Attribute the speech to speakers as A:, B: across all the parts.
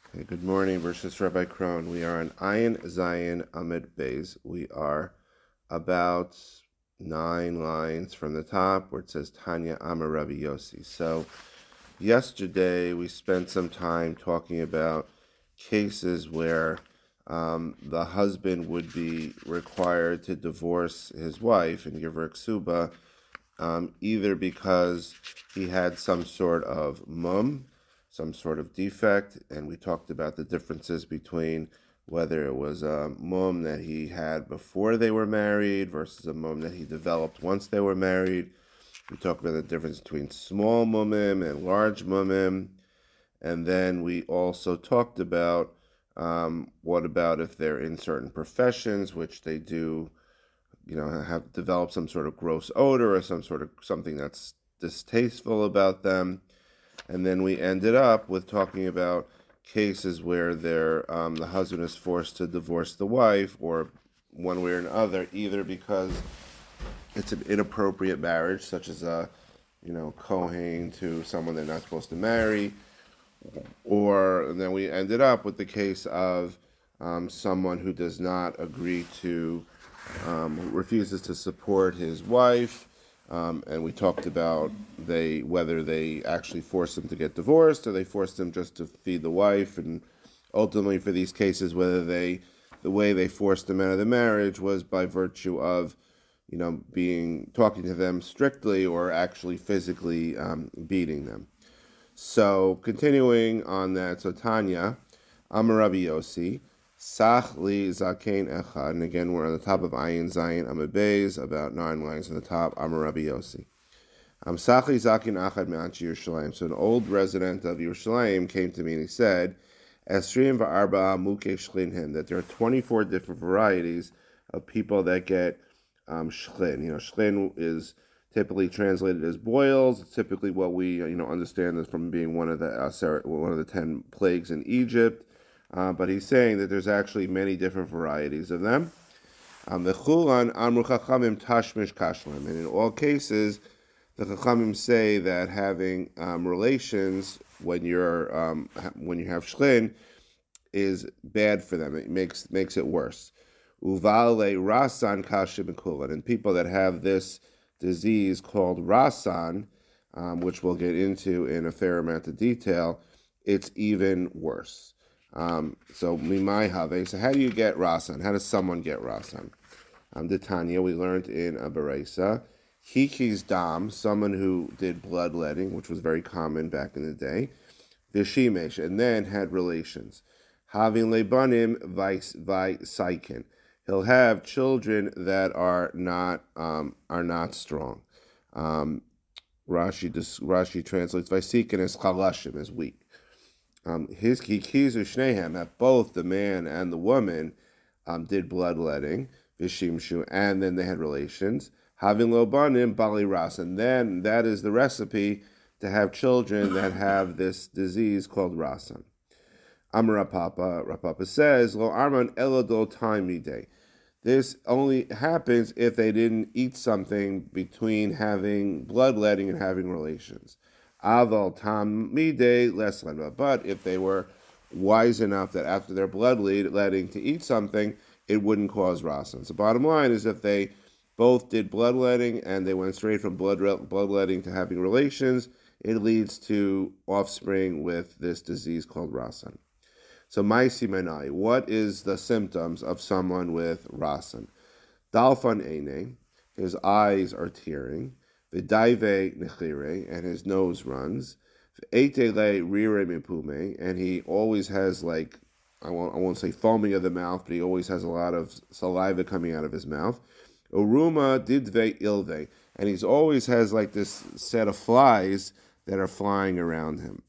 A: Okay, good morning, versus Rabbi Krohn. We are on Ayin Zayin Amid Beis. We are about 9 lines from the top where it says Tanya Amar Rabbi Yossi. So yesterday we spent some time talking about cases where the husband would be required to divorce his wife and give her ksuba, either because he had some sort of some sort of defect, and we talked about the differences between whether it was a mum that he had before they were married versus a mum that he developed once they were married. We talked about the difference between small mumim and large mumim, and then we also talked about what about if they're in certain professions, which they do, have developed some sort of gross odor or some sort of something that's distasteful about them. And then we ended up with talking about cases where the husband is forced to divorce the wife, or one way or another, either because it's an inappropriate marriage, such as a Kohen to someone they're not supposed to marry, or and then we ended up with the case of someone who does not agree to, refuses to support his wife, and we talked about whether they actually force them to get divorced or they force them just to feed the wife, and ultimately for these cases whether the way they forced them out of the marriage was by virtue of being talking to them strictly or actually physically beating them. So continuing on that, so Tanya, Amar Rabbi Yossi, Sach li zakein echad, and again we're on the top of Ayin Zayin Amud Beis, about 9 lines on the top. Amar Rabbi Yossi, Sach li zakein echad me'anchi Yerushalayim. So an old resident of Yerushalayim came to me and he said, Esrim va'arba muke shlinhin, that there are 24 different varieties of people that get shlin. Shlin is typically translated as boils. It's typically what we understand as from being one of the 10 plagues in Egypt. But he's saying that there's actually many different varieties of them. And in all cases, the Chachamim say that having relations when you have shlin is bad for them. It makes it worse. Uvale rasan kashim, and people that have this disease called rasan, which we'll get into in a fair amount of detail, it's even worse. So mimai have. So how do you get rasan? How does someone get rasan? The Tanya we learned in Abaresa, Hiki's dam, someone who did bloodletting, which was very common back in the day, Vishimesh, and then had relations. Having lebanim vaisykin. He'll have children that are not strong. Rashi translates Vaisikin as chalashim, as weak. His kikizu shnehem, that both the man and the woman did bloodletting, vishimshu, and then they had relations. Having lobanim bali ras, and then that is the recipe to have children that have this disease called rasan. Amar Rapapa says, Lo arman elodol taimide. This only happens if they didn't eat something between having bloodletting and having relations. Aval taimide less lenva. But if they were wise enough that after their bloodletting to eat something, it wouldn't cause rasan. So bottom line is if they both did bloodletting and they went straight from bloodletting to having relations, it leads to offspring with this disease called rasan. So maisi menai, what is the symptoms of someone with rasan? Dalfan eine, his eyes are tearing. V'daive nechire, and his nose runs. V'etele rire mipume, and he always has I won't say foaming of the mouth, but he always has a lot of saliva coming out of his mouth. Uruma didve ilve, and he always has this set of flies that are flying around him.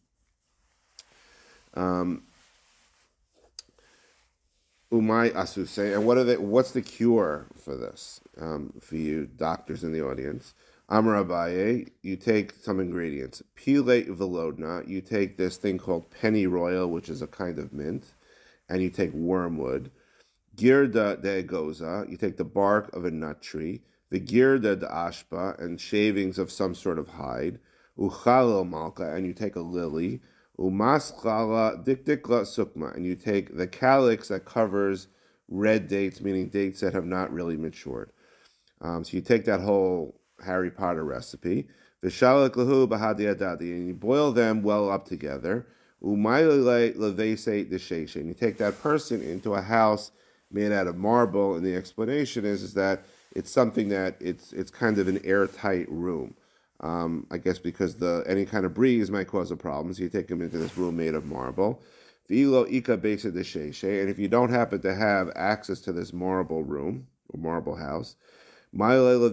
A: Umay asuse, and what's the cure for this? For you doctors in the audience, Amar Abaye, you take some ingredients. Pile velodna, you take this thing called pennyroyal, which is a kind of mint, and you take wormwood. Girda de goza, you take the bark of a nut tree. The girda de ashpa, and shavings of some sort of hide. Uchalo malka, and you take a lily. Umaskala dikdikla sukma, and you take the calyx that covers red dates, meaning dates that have not really matured. So you take that whole Harry Potter recipe, v'shalak lahu b'hadiyadadi, and you boil them well up together. Umaylele levese desheshe, and you take that person into a house made out of marble, and the explanation is that it's something that it's kind of an airtight room. I guess because any kind of breeze might cause a problem, so you take them into this room made of marble. V'ilo ika besa desheshe, and if you don't happen to have access to this marble room or marble house, you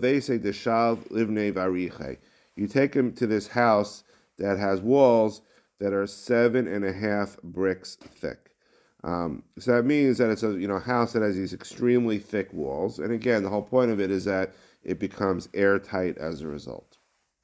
A: take him to this house that has walls that are 7.5 bricks thick. So that means that it's a house that has these extremely thick walls. And again, the whole point of it is that it becomes airtight as a result.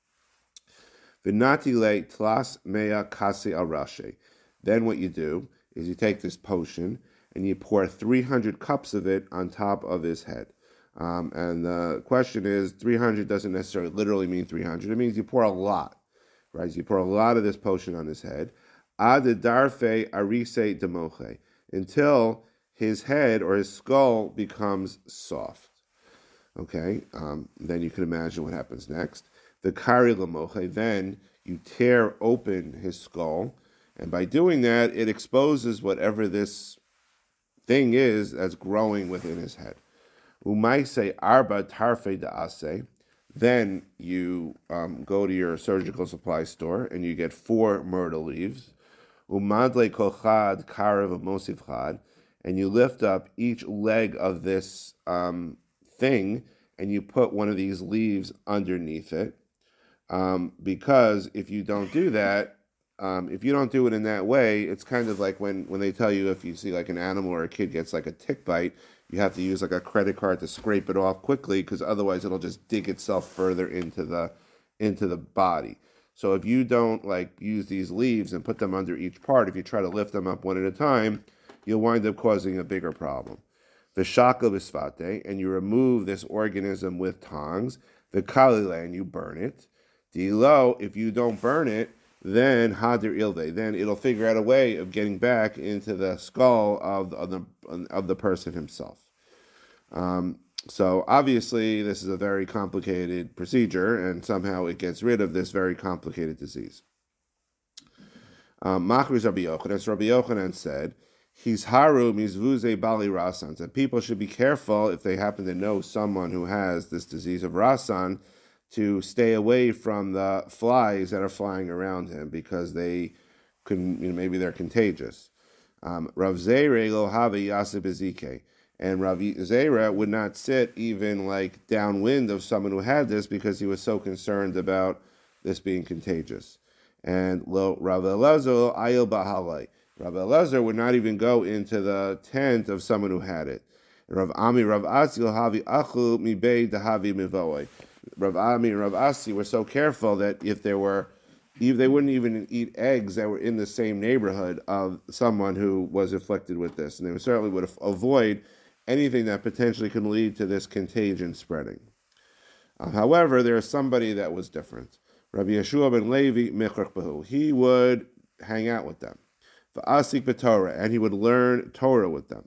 A: Vinatile tlas mea kasi arashe. Then what you do is you take this potion and you pour 300 cups of it on top of his head. And the question is, 300 doesn't necessarily literally mean 300. It means you pour a lot, right? So you pour a lot of this potion on his head. Ad darfe arise demoche, until his head or his skull becomes soft. Okay, then you can imagine what happens next. The kari lamoche, then you tear open his skull, and by doing that, it exposes whatever this thing is that's growing within his head. Umaise arba tarfe da'ase. Then you go to your surgical supply store and you get 4 myrtle leaves. Umadle kochad karev mosif chad, and you lift up each leg of this thing and you put one of these leaves underneath it. Because if you don't do that, if you don't do it in that way, it's kind of like when they tell you if you see like an animal or a kid gets like a tick bite, you have to use like a credit card to scrape it off quickly because otherwise it'll just dig itself further into the body. So if you don't like use these leaves and put them under each part, if you try to lift them up one at a time, you'll wind up causing a bigger problem. V'shaka b'svate, and you remove this organism with tongs. V'kalile, and you burn it. Dilo, if you don't burn it, then hadir ilve, then it'll figure out a way of getting back into the skull of the person himself. So obviously this is a very complicated procedure, and somehow it gets rid of this very complicated disease. Machriz Rabbi Yochanan, as Rabbi Yochanan said, he's haru mizvuze bali rasan, that people should be careful if they happen to know someone who has this disease of rasan, to stay away from the flies that are flying around him because they maybe they're contagious. Rav Zera lo have yaseh bezike, and Rav Zera would not sit even like downwind of someone who had this because he was so concerned about this being contagious. And Rav Elazar ayil bahalai, Rav Elazar would not even go into the tent of someone who had it. Rav Ami, Rav Asi havi achu mibei dahavi mivoy. Rav Ami and Rav Asi were so careful that if they wouldn't even eat eggs that were in the same neighborhood of someone who was afflicted with this, and they certainly would avoid anything that potentially can lead to this contagion spreading. However, there is somebody that was different. Rabbi Yeshua ben Levi Mechrach Bahu. He would hang out with them. V'asik b'Torah, and he would learn Torah with them.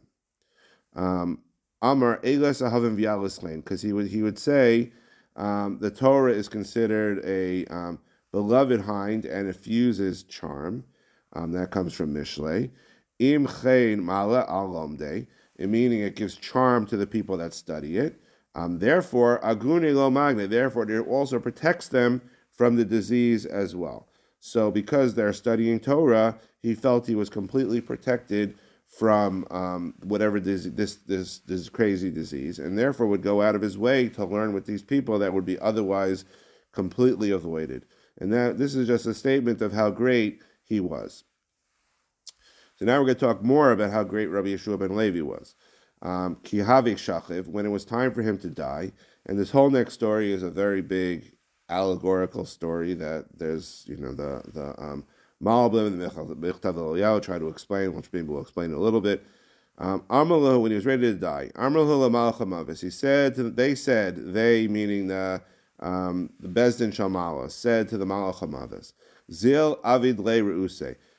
A: Amar Eilas Ahavim V'Yalislein, because he would say the Torah is considered a beloved hind and it fuses charm. That comes from Mishlei. Im Chein Mala Al Lomdei, meaning it gives charm to the people that study it. Therefore, Agune Lo Magne, therefore it also protects them from the disease as well. So because they're studying Torah, he felt he was completely protected from whatever this crazy disease, and therefore would go out of his way to learn with these people that would be otherwise completely avoided. And this is just a statement of how great he was. So now we're going to talk more about how great Rabbi Yeshua ben Levi was. Ki havik shachiv, when it was time for him to die, and this whole next story is a very big allegorical story that there's the Malbim and the Mechtav Eliyahu try to explain, which maybe we'll explain in a little bit. Amrlahu, when he was ready to die, Amrlahu l'malach hamavis, they meaning the Bezdin Shalmala, said to the Malach hamavis, Zil avid le reuse,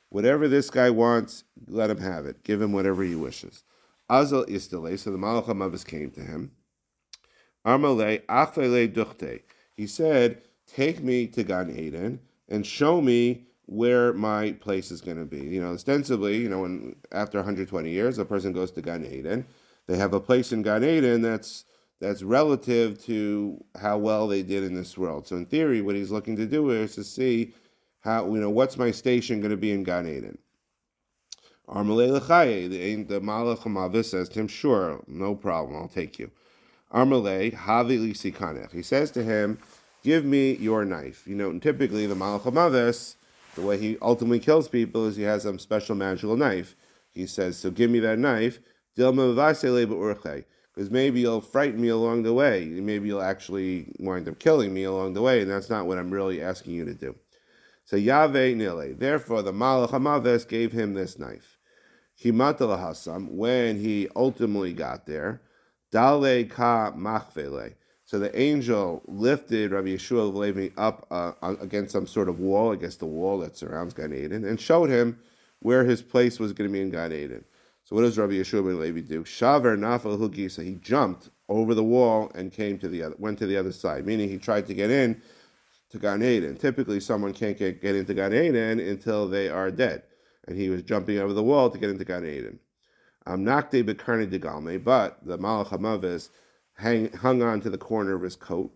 A: Whatever this guy wants, let him have it. Give him whatever he wishes. Azal Istale, so the Malach HaMavis came to him. Armalei Achvele Duchte. He said, take me to Gan Eden and show me where my place is going to be. Ostensibly, when after 120 years, a person goes to Gan Eden, they have a place in Gan Eden that's relative to how well they did in this world. So in theory, what he's looking to do is to see how, what's my station going to be in Gan Eden. Armalei Lechaye, the Malach HaMavis says to him, sure, no problem, I'll take you. Armalei Havi Lisikanech. He says to him, give me your knife. Typically the Malach HaMavis, the way he ultimately kills people is he has some special magical knife. He says, so give me that knife, because maybe you'll frighten me along the way. Maybe you'll actually wind up killing me along the way, and that's not what I'm really asking you to do. So Yahweh Nile. Therefore, the Malach HaMavis gave him this knife. Himatala Hasam, when he ultimately got there, Dale Ka Machvele. So the angel lifted Rabbi Yeshua Levi up against some sort of wall, against the wall that surrounds Gan Eden, and showed him where his place was going to be in Gan Eden. So what does Rabbi Yeshua Levi do? Shaver Nafal Hugisa. He jumped over the wall and went to the other side, meaning he tried to get in to Gan Eden. Typically, someone can't get into Gan Eden until they are dead, and he was jumping over the wall to get into Gan Eden. Nakte Bekarni de Galme, but the Malach HaMavis hung on to the corner of his coat.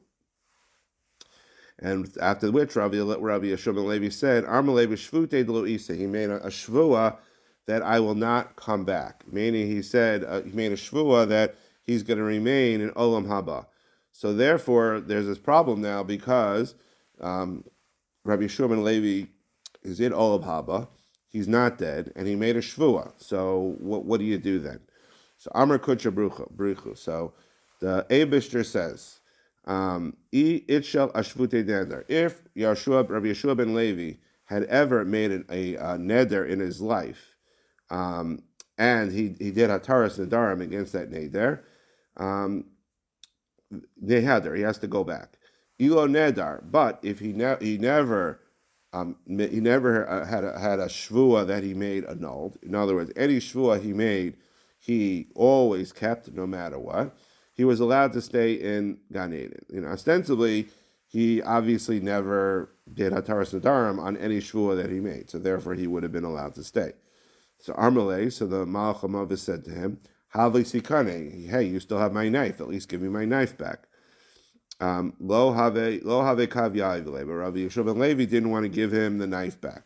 A: And after which Rabbi Yeshua ben Levi said, Armalei b'shvute d'lo isa. He made a shvua that I will not come back. Meaning he said, he made a shvua that he's going to remain in Olam Haba. So therefore, there's this problem now because Rabbi Yeshua ben Levi is in Olam Haba. He's not dead, and he made a shvua. So what do you do then? So Amar Kucha Bruchu. So the Eibishter says, if Rabbi Yeshua ben Levi had ever made a neder in his life, and he did Hataras Nadarim against that neder, he has to go back. Ilo Nedar, but if he never had a shvua that he made annulled. In other words, any shvua he made, he always kept no matter what. He was allowed to stay in Gan Eden. Ostensibly, he obviously never did Hataras Nadarim on any shvua that he made, so therefore he would have been allowed to stay. So Armalei, so the Malach HaMavis said to him, Havli Sikane, hey, you still have my knife, at least give me my knife back. Lo have kav ya'ivle, but Rabbi Yeshua ben Levi didn't want to give him the knife back.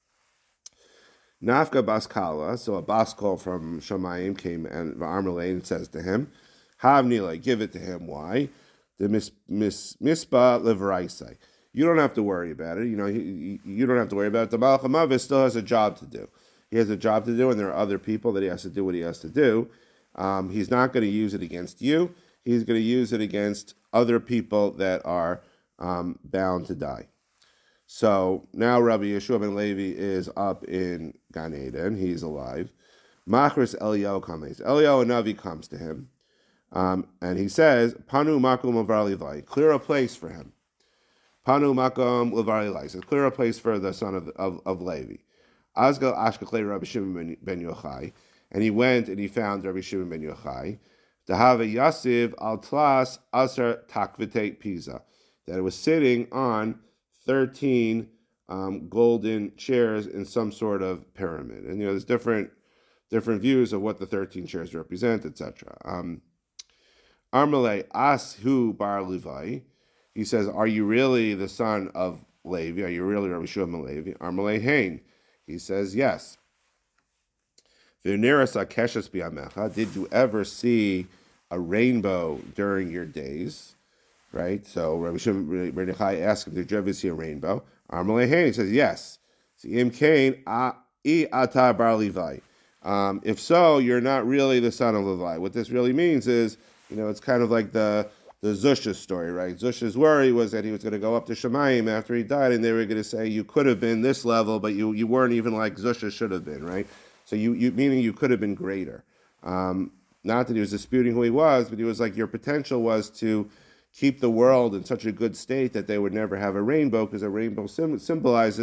A: Nafka Baskala, so a Baskal from Shamayim came and Armalei and says to him, Havnile, give it to him. Why? The mispa levraisai. You don't have to worry about it. You don't have to worry about it. The Malach HaMavis still has a job to do. He has a job to do, and there are other people that he has to do what he has to do. He's not going to use it against you. He's going to use it against other people that are bound to die. So now Rabbi Yeshua ben Levi is up in Gan Eden. He's alive. Machris Eliyahu comes. Eliyahu Navi comes to him. And he says, Panu makum levar Levi, clear a place for him. Panu makum levar Levi, so clear a place for the son of Levi. Azgal ashkachle Rabbi Shimon ben Yochai, and he went and he found Rabbi Shimon ben Yochai. Dahava Yasiv al Tlas Asar Takvite Pisa, that it was sitting on 13 golden chairs in some sort of pyramid. And there's different views of what the 13 chairs represent, etc. Armalei Ashu Bar Levi. He says, are you really the son of Levi? Are you really Rabbi Shimon ben Levi? Armalei Hain. He says, yes. Did you ever see a rainbow during your days? Right? So Rabbi Shimon ben Yochai asked him, did you ever see a rainbow? Armalei Hain. He says, yes. Im Kain I Ata Bar Levi. If so, you're not really the son of Levi. What this really means is, it's kind of like the Zusha story, right? Zusha's worry was that he was going to go up to Shemayim after he died, and they were going to say, you could have been this level, but you weren't even like Zusha should have been, right? So meaning you could have been greater. Not that he was disputing who he was, but he was like, your potential was to keep the world in such a good state that they would never have a rainbow, because a rainbow symbolizes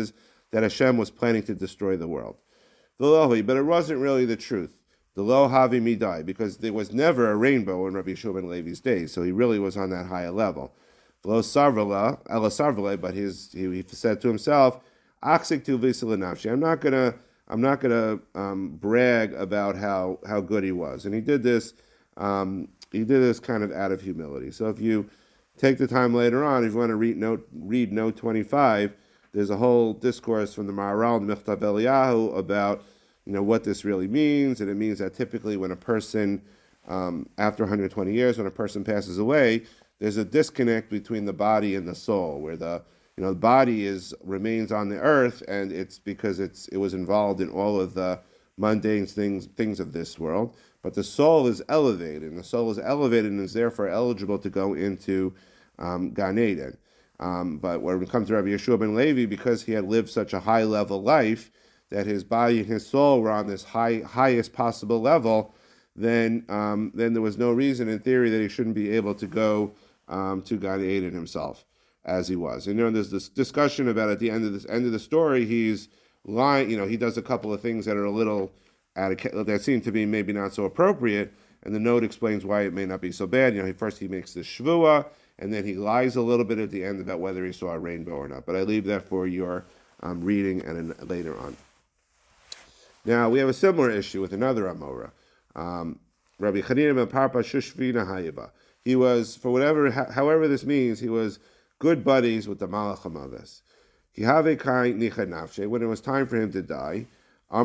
A: that Hashem was planning to destroy the world. But it wasn't really the truth. The lo havi midai, because there was never a rainbow in Rabbi Yehoshua ben Levi's days, so he really was on that higher level. Lo sarvala, ela sarvale, but he said to himself, "Aksik tu v'isilanavshi." I'm not gonna brag about how good he was, and he did this. He did this kind of out of humility. So if you take the time later on, if you want to read note 25, there's a whole discourse from the Maharal and Michtav Eliyahu about what this really means, and it means that typically when a person, after 120 years, when a person passes away, there's a disconnect between the body and the soul, where the body remains on the earth, and it's because it was involved in all of the mundane things of this world, but the soul is elevated, and is therefore eligible to go into Gan Eden. But when it comes to Rabbi Yehoshua ben Levi, because he had lived such a high level life, that his body and his soul were on this highest possible level, then there was no reason in theory that he shouldn't be able to go to Gan Eden himself, as he was. And there's this discussion about at the end of the story, he's lying. He does a couple of things that are a little that seem to be maybe not so appropriate, and the note explains why it may not be so bad. First he makes the shvua, and then he lies a little bit at the end about whether he saw a rainbow or not. But I leave that for your reading and later on. Now, we have a similar issue with another Amora. Rabbi Chanina ben Parpa Shushvina Hayiva. He was, however this means, he was good buddies with the Malach HaMaves. When it was time for him to die, he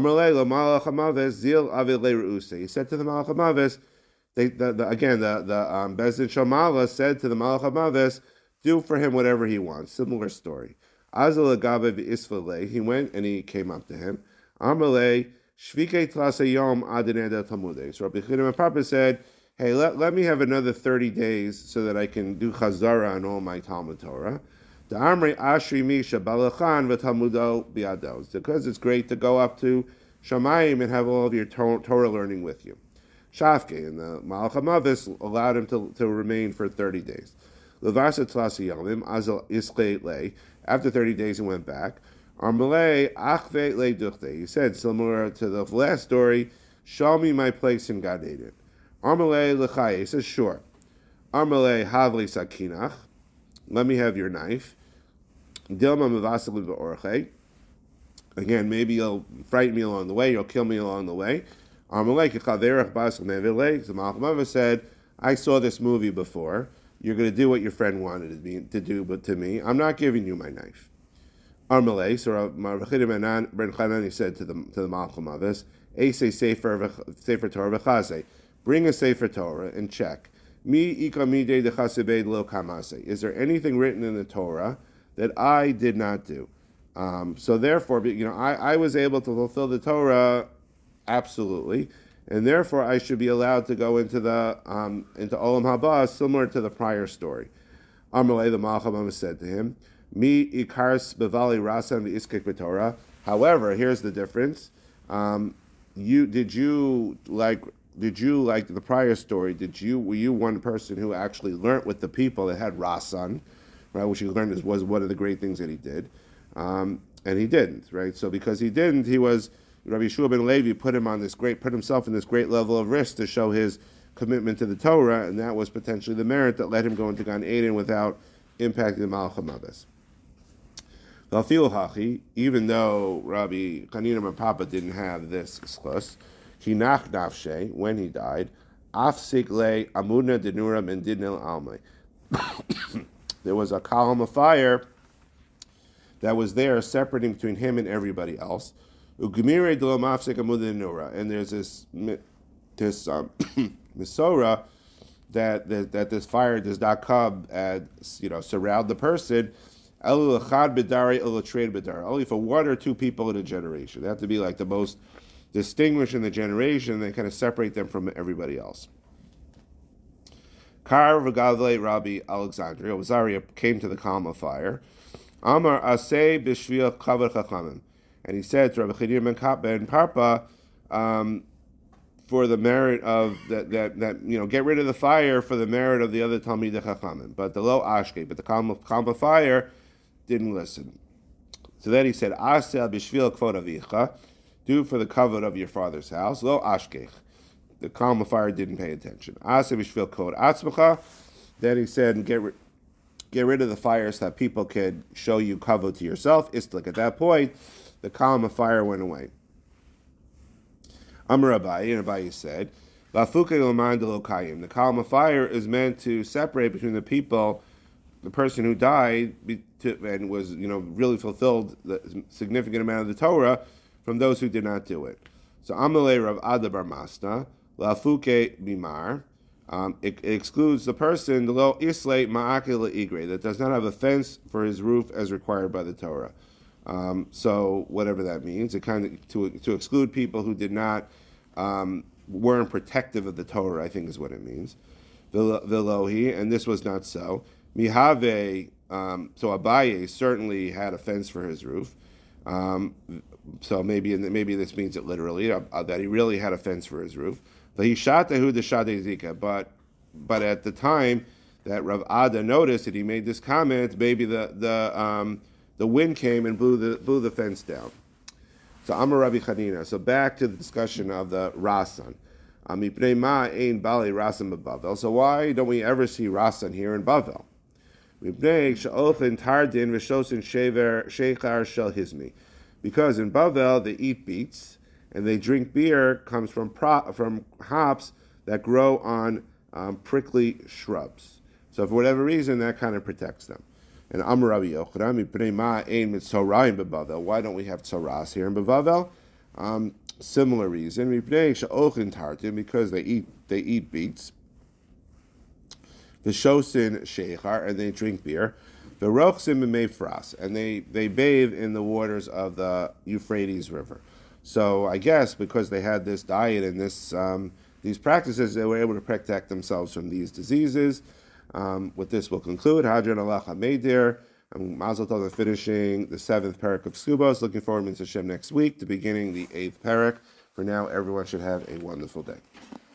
A: said to the Malach HaMaves, the Bezdin Shamala said to the Malach HaMaves, do for him whatever he wants. Similar story. He went and he came up to him. Amalei Shvike Tlasayom Adeneda Talmude. So Rabbi Chanina ben Parpa said, hey, let me have another 30 days so that I can do Chazara on all my Talmud Torah. The Amrei Ashri Misha Balachan v'Talmudo biado. Because it's great to go up to Shamayim and have all of your Torah learning with you. Shafke, and the Malach HaMaves allowed him to remain for 30 days. Levasa Tlasayomim Azal Iskei Le. After 30 days, he went back. Armalei achve le duchte. He said, similar to the last story, show me my place in Gan Eden. Armalei lechaye. He says, sure. Armalei havli sakinach. Let me have your knife. Dilma mevasili be'orche. Again, maybe you'll frighten me along the way. You'll kill me along the way. Armalei kechaverach basel nevilei. The Malach HaMaves said, I saw this movie before. You're going to do what your friend wanted to do, but to me, I'm not giving you my knife. Armalei, so Rabbi Chanina ben Chanani said to the Malach HaMaves, Eisei Sefer Torah v'chazei. Bring a Sefer Torah and check. Mi ika midei dechasebei lo kamase. Is there anything written in the Torah that I did not do? So therefore, I was able to fulfill the Torah absolutely, and therefore I should be allowed to go into into Olam Haba, similar to the prior story. Armalei, the Malach HaMaves said to him, Mi ikars bevali rasan v'iskek b'Torah. However, here's the difference. Did you like the prior story? Were you one person who actually learnt with the people that had rasan, right? Which he learned was one of the great things that he did, and he didn't, right? So because he didn't, Rabbi Yehoshua ben Levi put himself in this great level of risk to show his commitment to the Torah, and that was potentially the merit that let him go into Gan Eden without impacting the Malach HaMaves. Even though Rabbi Chanina ben Parpa didn't have this schus, hinach nafshe, when he died, afsik le amuna denura min didnil almei. There was a column of fire that was there separating between him and everybody else. Ugmire de lo mafsik amuna denura, and there's this misora that this fire does not come and surround the person. Only for one or two people in a generation. They have to be like the most distinguished in the generation. They kind of separate them from everybody else. Kar v'gadlei Rabbi Alexandria. Ozaria came to the column of fire. Amar aseh b'shvil kaver chachamim. And he said to Rabbi Chanina ben Parpa, for the merit of that get rid of the fire for the merit of the other Talmidei Chachamim. But the lo ashke, but the column of fire didn't listen. So then he said, Asel b'shvil kvod avicha, do for the kavod of your father's house. Lo ashkech. The column of fire didn't pay attention. Asel b'shvil kvod atzmacha. Then he said, get rid of the fire so that people could show you kavod to yourself. Istlik. At that point, the column of fire went away. Amar Abaye, and Abaye said, the column of fire is meant to separate between the people, the person who died and was, really fulfilled the significant amount of the Torah, from those who did not do it. So Amalei Rav Ada bar Masna, Lafuke Bimar, it excludes the person, the lo islay ma'akil igre, that does not have a fence for his roof as required by the Torah. So whatever that means, it kind of to exclude people who did not weren't protective of the Torah, I think is what it means. Velohi, and this was not so. Mihave, so Abaye certainly had a fence for his roof. So maybe this means it literally that he really had a fence for his roof. V'hishatahu d'shadei zika, but at the time that Rav Ada noticed that he made this comment, maybe the wind came and blew the fence down. So Amar Rabbi Chanina. So back to the discussion of the Rasan. So why don't we ever see Rasan here in Bavel? Because in Bavel they eat beets and they drink beer comes from hops that grow on prickly shrubs. So for whatever reason, that kind of protects them. And Amar Rabbi Yochanan, why don't we have tzoras here in Bavel? Similar reason, because they eat beets. The shosin sheichar, and they drink beer. The rochsim meifras, and they bathe in the waters of the Euphrates River. So I guess because they had this diet and these practices, they were able to protect themselves from these diseases. With this, we'll conclude. Hadran Allah Hameidir. I'm Mazel Tov finishing the 7th parak of Subos. Looking forward to Hashem next week to beginning the 8th parak. For now, everyone should have a wonderful day.